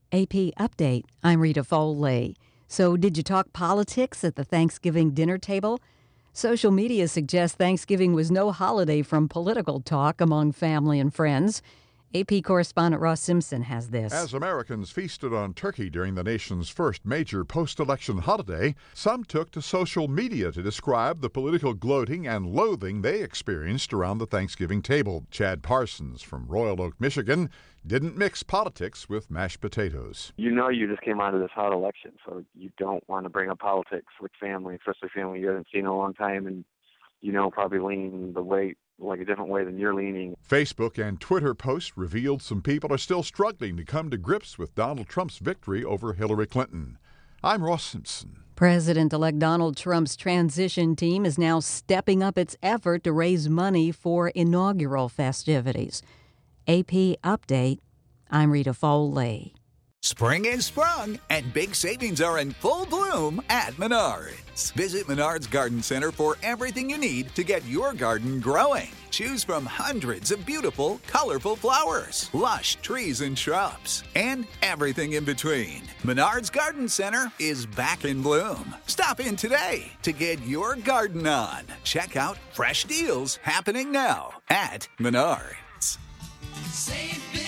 AP Update. I'm Rita Foley. So, did you talk politics at the Thanksgiving dinner table? Social media suggests Thanksgiving was no holiday from political talk among family and friends. AP correspondent Ross Simpson has this. As Americans feasted on turkey during the nation's first major post-election holiday, some took to social media to describe the political gloating and loathing they experienced around the Thanksgiving table. Chad Parsons from Royal Oak, Michigan, didn't mix politics with mashed potatoes. You know you just came out of this hot election, so you don't want to bring up politics with family, especially family you haven't seen in a long time and probably lean the way like a different way than you're leaning. Facebook and Twitter posts revealed some people are still struggling to come to grips with Donald Trump's victory over Hillary Clinton. I'm Ross Simpson. President-elect Donald Trump's transition team is now stepping up its effort to raise money for inaugural festivities. AP Update. I'm Rita Foley. Spring is sprung, and big savings are in full bloom at Menards. Visit Menards Garden Center for everything you need to get your garden growing. Choose from hundreds of beautiful, colorful flowers, lush trees and shrubs, and everything in between. Menards Garden Center is back in bloom. Stop in today to get your garden on. Check out fresh deals happening now at Menards. Save big